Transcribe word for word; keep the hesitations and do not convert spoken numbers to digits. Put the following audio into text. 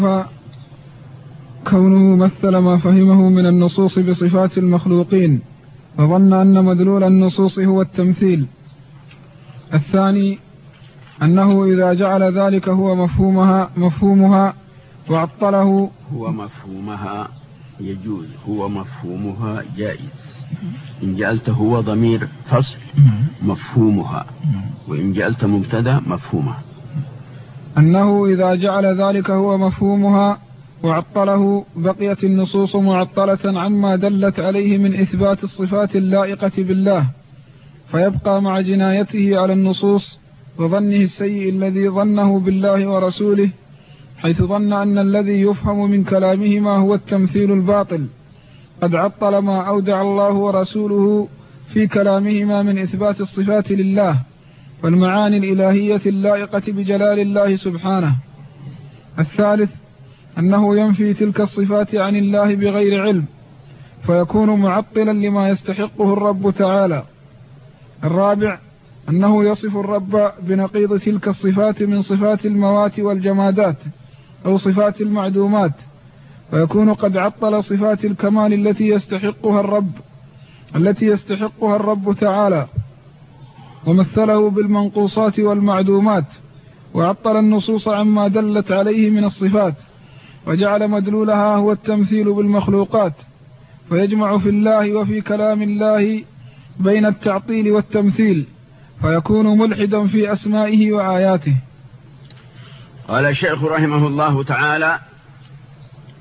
كونه مثل ما فهمه من النصوص بصفات المخلوقين فظن أن مدلول النصوص هو التمثيل. الثاني أنه إذا جعل ذلك هو مفهومها مفهومها وعطله هو مفهومها يجوز، هو مفهومها جائز. إن جعلت هو ضمير فصل مفهومها، وإن جعلت مبتدا مفهومها. أنه إذا جعل ذلك هو مفهومها وعطله بقيت النصوص معطلة عما دلت عليه من إثبات الصفات اللائقة بالله، فيبقى مع جنايته على النصوص وظنه السيء الذي ظنه بالله ورسوله، حيث ظن أن الذي يفهم من كلامهما هو التمثيل الباطل، قد عطل ما أودع الله ورسوله في كلامهما من إثبات الصفات لله والمعاني الإلهية اللائقة بجلال الله سبحانه. الثالث أنه ينفي تلك الصفات عن الله بغير علم، فيكون معطلا لما يستحقه الرب تعالى. الرابع أنه يصف الرب بنقيض تلك الصفات من صفات الموات والجمادات أو صفات المعدومات، فيكون قد عطل صفات الكمال التي يستحقها الرب التي يستحقها الرب تعالى، ومثله بالمنقوصات والمعدومات، وعطل النصوص عما دلت عليه من الصفات، وجعل مدلولها هو التمثيل بالمخلوقات، فيجمع في الله وفي كلام الله بين التعطيل والتمثيل، فيكون ملحدا في أسمائه وآياته. قال الشيخ رحمه الله تعالى: